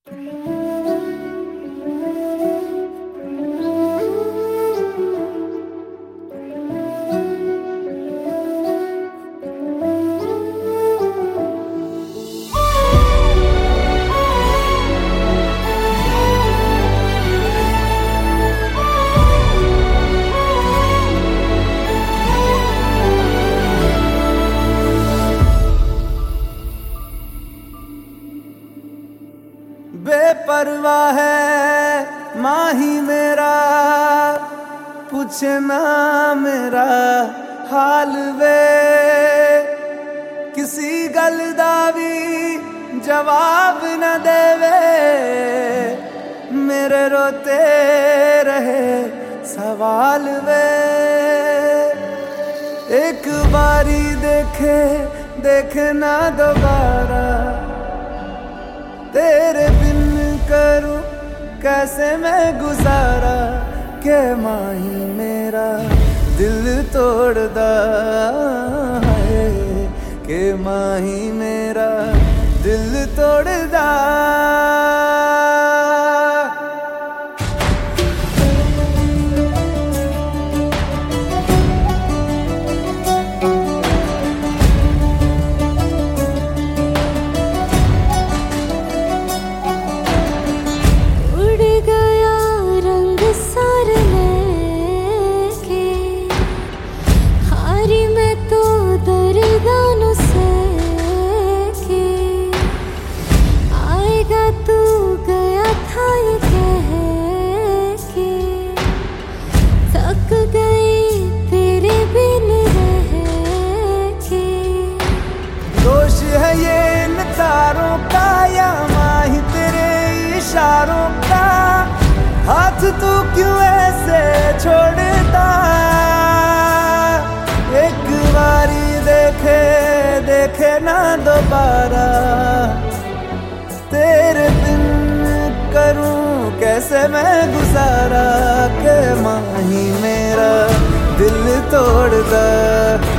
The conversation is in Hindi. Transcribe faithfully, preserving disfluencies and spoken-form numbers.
बेपरवाह है माही मेरा, पूछे ना मेरा हाल वे, किसी गल दा भी जवाब न देवे, मेरे रोते रहे सवाल वे। एक बारी देखे देखे ना दोबारा, तेरे बिन करूं कैसे मैं गुजारा, के माही मेरा दिल तोड़दा है, के माही मेरा दिल तोड़दा। तारों का या माही तेरे इशारों का, हाथ तू क्यों ऐसे छोड़ता। एक बारी देखे देखे ना दोबारा, तेरे बिन करूं कैसे मैं गुजारा, के माही मेरा दिल तोड़दा।